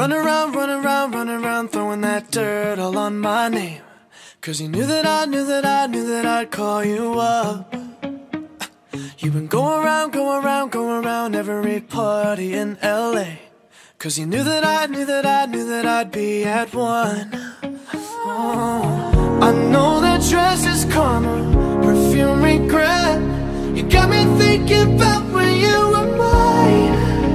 running around, throwing that dirt all on my name. Cause you knew that I'd call you up. You've been going around every party in LA. Cause you knew that I'd be at one. Oh, I know that dress is karma, perfume regret. You got me thinking about when you were mine.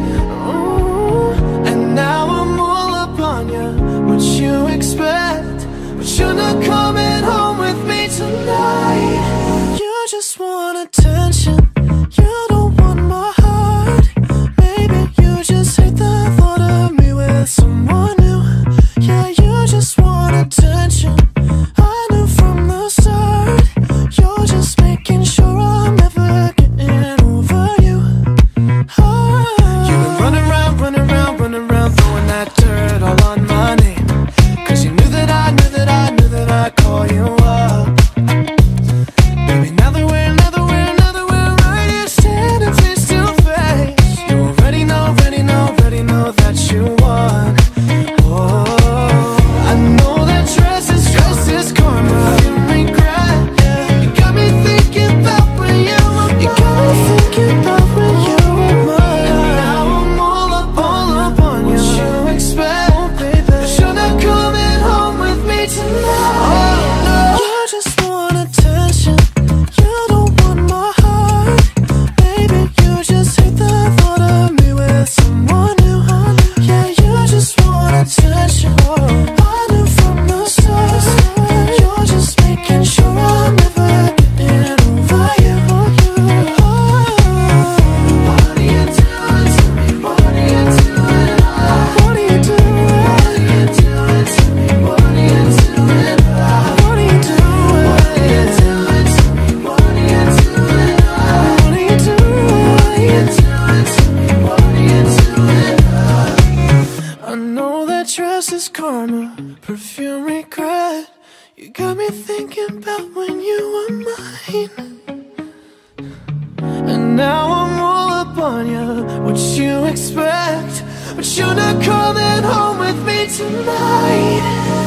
Oh, and now I'm all up on you, what you expect. But you're not coming home with me tonight. You just want attention, you don't want my heart. Maybe you just hate the thought of me with someone new. Yeah, you just want attention, I knew from the start. You're just making sure I'm never getting over you. You've been running around, throwing that dirt all on my name. Cause you knew that I'd call you up. Baby, now that we're right here standing face to face, you already know that you won. Oh, I know that dress is karma, you regret. Yeah. You got me thinking about when you were mine. You got me thinking about when you were mine. And now I'm all up on you. What you expect, oh, baby? But you're not coming home with me tonight. Oh, no. You just want attention, you don't want my heart. Baby, you just hate the thought of me with someone new. Yeah, you just want attention, I knew from the start. You're just making sure I'm never getting over you. What are you doing to me? What are you doing? What are you doing? What are you doing to me? What are you doing? What are you doing? What are you doing to me? What are you doing? What are you doing to me? What are you doing? I know that dress is karma, perfume regret. You got me thinking about when you were mine. And now I'm all up on you, what you expect. But you're not coming home with me tonight.